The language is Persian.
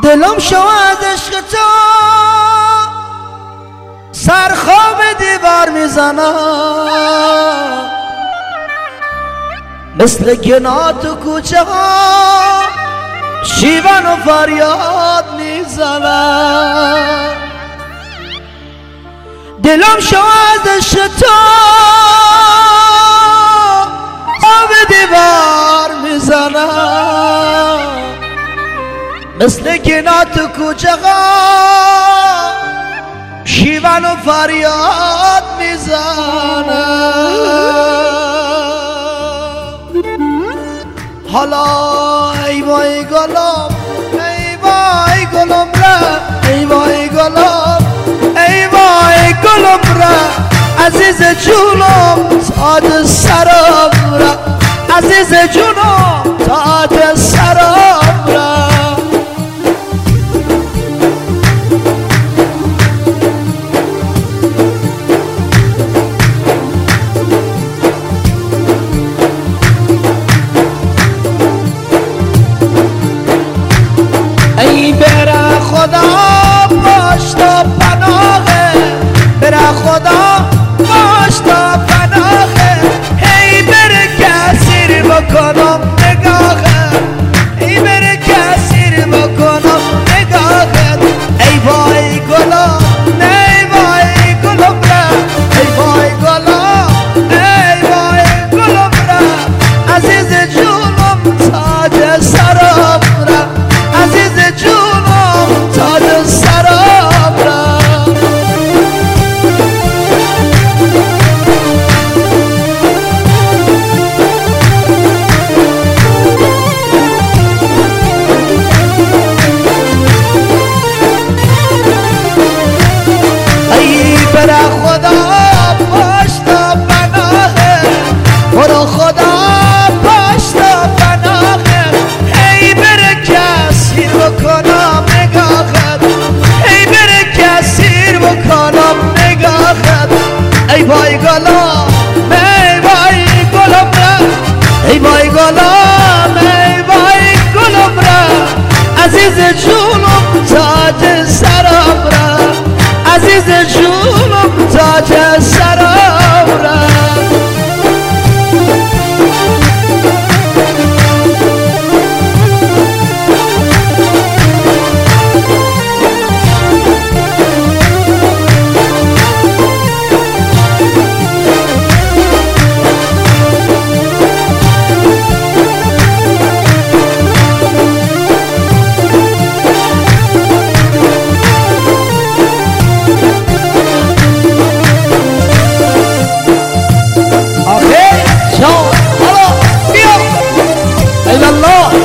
دلم شو از عشق تو سرخواب دیوار میزنم، مثل گنا تو کوچه ها شیون و فریاد میزنم. دلم شو از عشق تو آب دیوار میزنم، مثل گنا تو کوچه ها شیون و فریاد میزنم. حالا ای وای گلم، ای وای گلم را، ای وای گلم، ای وای گلم را، عزیز جونم تاج سرم را، عزیز جونم تاج سرم را. ای بره خدا باش تا پناهه، بره خدا باش تا پناهه، ای بره کسیر بکنم نگاهه، ای بره کسیر بکنم نگاهه. ای وای گلم، ای وای گلم را، ای وای گلم، ای وای گلم را، عزیز جونم تاج سرم را، عزیز جونم تاج سرم را. ای بره خدا باش تا پناهه، برو خدا باش تا پناهه، ای بره کسیر بکنم نگاهت، ای بره کسیر بکنم نگاهت. ای وای گلم، ای وای گلم را، ای وای گلم، ای وای گلم را، عزیز جونم تاج سرم را، عزیز جونم تاج سرم را. الله